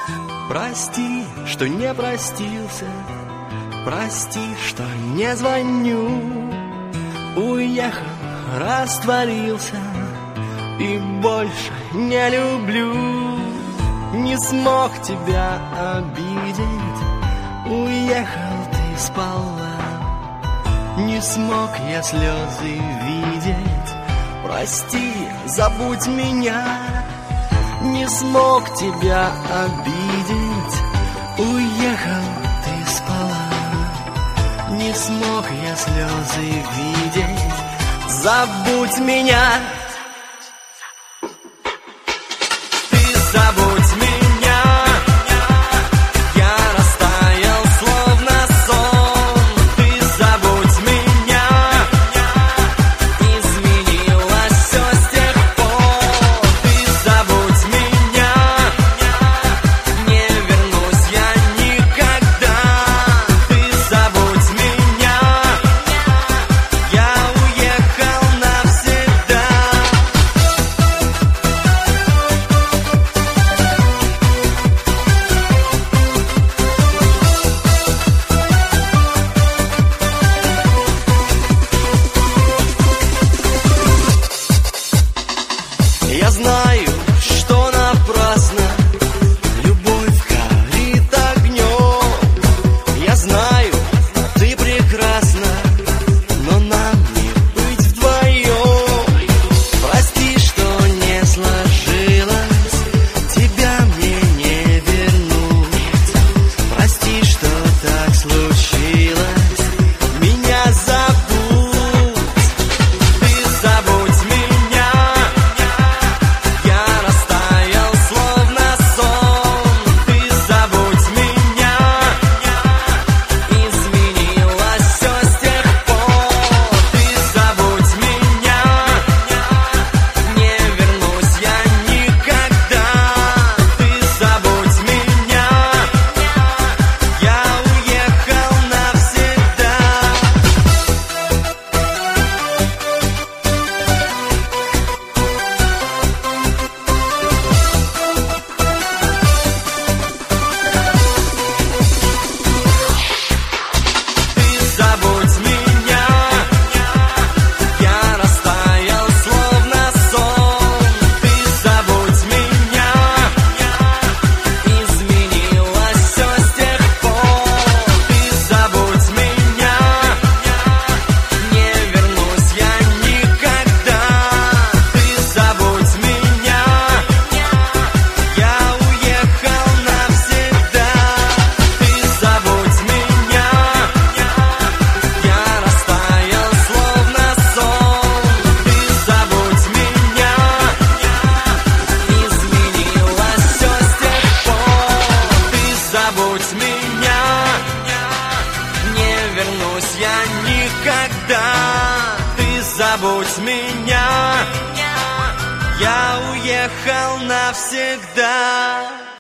Прости, что не простился, прости, что не звоню. Уехал, растворился и больше не люблю. Не смог тебя обидеть, уехал ты сполна. Не смог я слезы видеть, прости, забудь меня. Не смог тебя обидеть, уехал ты сполна. Не смог я слезы видеть, забудь меня. Ты забудь меня, я растаял словно сон. Ты забудь меня, изменилось все с тех пор. Ты забудь меня, не вернусь я никогда. Ты забудь меня, я уехал навсегда. Я знаю, что напрасно любовь горит огнем. Я знаю, ты прекрасна, но нам не быть вдвоем. Прости, что не сложилось, тебя мне не вернуть. Прости, что так случилось, меня забудь. Ты забудь меня, я растаял словно сон. Ты забудь меня, изменилось все с тех пор. Ты забудь меня, не вернусь я никогда. Ты забудь меня, я уехал навсегда. Ты забудь меня, я растаял словно сон. Ты забудь меня, изменилось все с тех пор. Ты забудь меня, не вернусь я никогда. Ты забудь меня, я уехал навсегда. Ты забудь меня, я растаял словно сон. Ты забудь меня, изменилось все с тех пор. Ты забудь меня, не вернусь я никогда. Ты забудь меня, я уехал навсегда.